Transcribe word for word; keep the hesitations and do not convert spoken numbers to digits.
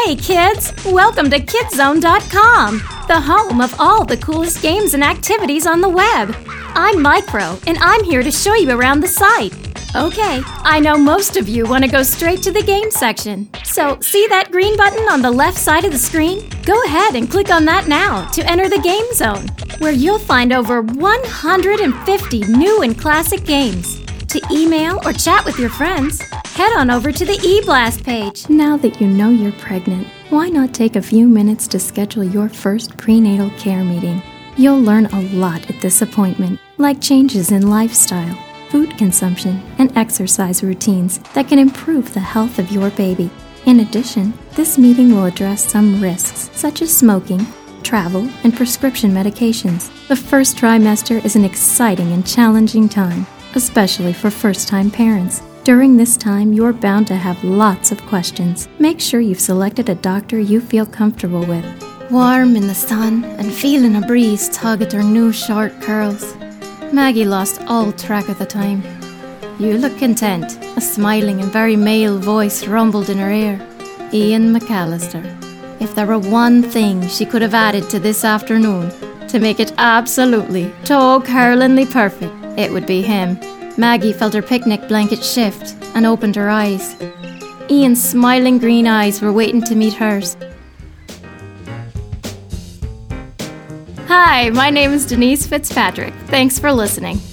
Hey kids! Welcome to kidzone dot com, the home of all the coolest games and activities on the web. I'm Micro, and I'm here to show you around the site. Okay, I know most of you want to go straight to the game section. So, see that green button on the left side of the screen? Go ahead and click on that now to enter the game zone, where you'll find over one hundred fifty new and classic games. To email or chat with your friends, head on over to the eBlast page. Now that you know you're pregnant, why not take a few minutes to schedule your first prenatal care meeting? You'll learn a lot at this appointment, like changes in lifestyle, food consumption, and exercise routines that can improve the health of your baby. In addition, this meeting will address some risks, such as smoking, travel, and prescription medications. The first trimester is an exciting and challenging time, especially for first-time parents. During this time, you're bound to have lots of questions. Make sure you've selected a doctor you feel comfortable with. Warm in the sun and feeling a breeze tug at her new short curls, Maggie lost all track of the time. "You look content," a smiling and very male voice rumbled in her ear. Ian McAllister. If there were one thing she could have added to this afternoon to make it absolutely, toe-curlingly perfect, it would be him. Maggie felt her picnic blanket shift and opened her eyes. Ian's smiling green eyes were waiting to meet hers. Hi, my name is Denise Fitzpatrick. Thanks for listening.